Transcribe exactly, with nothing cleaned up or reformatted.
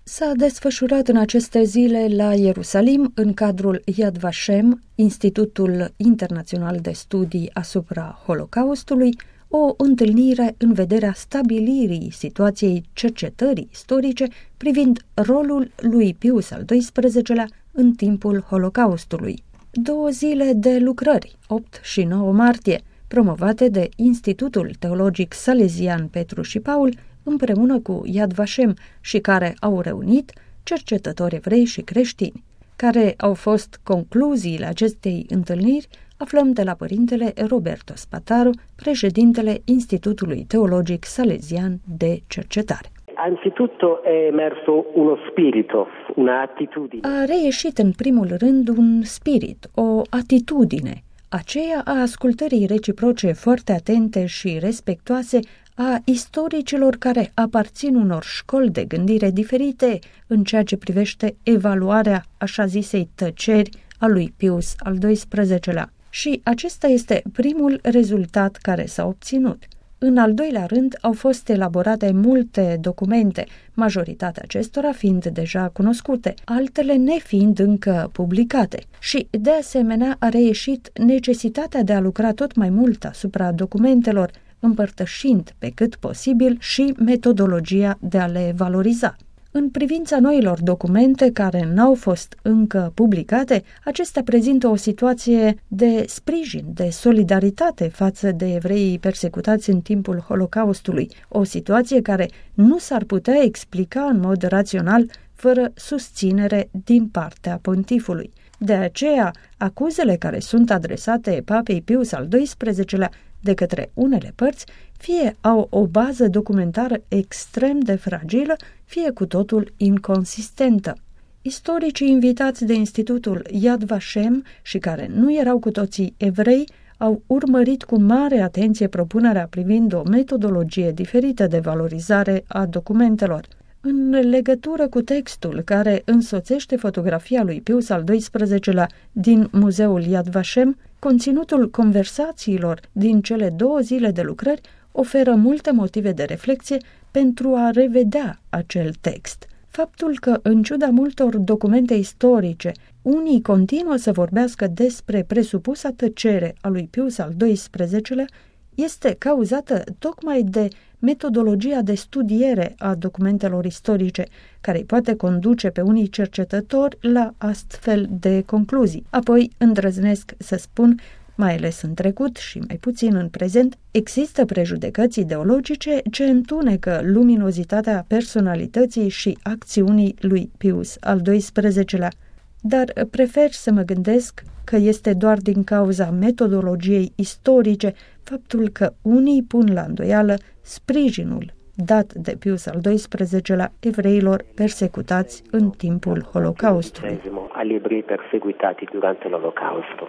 S-a desfășurat în aceste zile la Ierusalim, în cadrul Yad Vashem, Institutul Internațional de Studii asupra Holocaustului, o întâlnire în vederea stabilirii situației cercetării istorice privind rolul lui Pius al doisprezecelea în timpul Holocaustului. Două zile de lucrări, opt și nouă martie, promovate de Institutul Teologic Salesian Petru și Paul, împreună cu Yad Vashem, și care au reunit cercetători evrei și creștini. Care au fost concluziile acestei întâlniri, aflăm de la părintele Roberto Spataru, președintele Institutului Teologic Salesian de Cercetare. Anzitutto è emerso uno spirito, una attitudine. A reieșit în primul rând un spirit, o atitudine, aceea a ascultării reciproce foarte atente și respectoase a istoricilor care aparțin unor școli de gândire diferite în ceea ce privește evaluarea așa zisei tăceri a lui Pius al doisprezecelea. Și acesta este primul rezultat care s-a obținut. În al doilea rând, au fost elaborate multe documente, majoritatea acestora fiind deja cunoscute, altele nefiind încă publicate. Și, de asemenea, a reieșit necesitatea de a lucra tot mai mult asupra documentelor, împărtășind pe cât posibil și metodologia de a le valoriza. În privința noilor documente care n-au fost încă publicate, acestea prezintă o situație de sprijin, de solidaritate față de evreii persecutați în timpul Holocaustului, o situație care nu s-ar putea explica în mod rațional fără susținere din partea pontifului. De aceea, acuzele care sunt adresate papei Pius al doisprezecelea de către unele părți, fie au o bază documentară extrem de fragilă, fie cu totul inconsistentă. Istoricii invitați de Institutul Yad Vashem și care nu erau cu toții evrei, au urmărit cu mare atenție propunerea privind o metodologie diferită de valorizare a documentelor. În legătură cu textul care însoțește fotografia lui Pius al doisprezecelea din Muzeul Yad Vashem, conținutul conversațiilor din cele două zile de lucrări oferă multe motive de reflexie pentru a revedea acel text. Faptul că, în ciuda multor documente istorice, unii continuă să vorbească despre presupusa tăcere a lui Pius al doisprezecelea este cauzată tocmai de metodologia de studiere a documentelor istorice, care îi poate conduce pe unii cercetători la astfel de concluzii. Apoi, îndrăznesc să spun, mai ales în trecut și mai puțin în prezent, există prejudecăți ideologice ce întunecă luminozitatea personalității și acțiunii lui Pius al doisprezecelea, dar prefer să mă gândesc că este doar din cauza metodologiei istorice faptul că unii pun la îndoială sprijinul dat de Pius al doisprezecelea evreilor persecutați în timpul Holocaustului. Agli ebrei perseguitati durante l'Olocausto.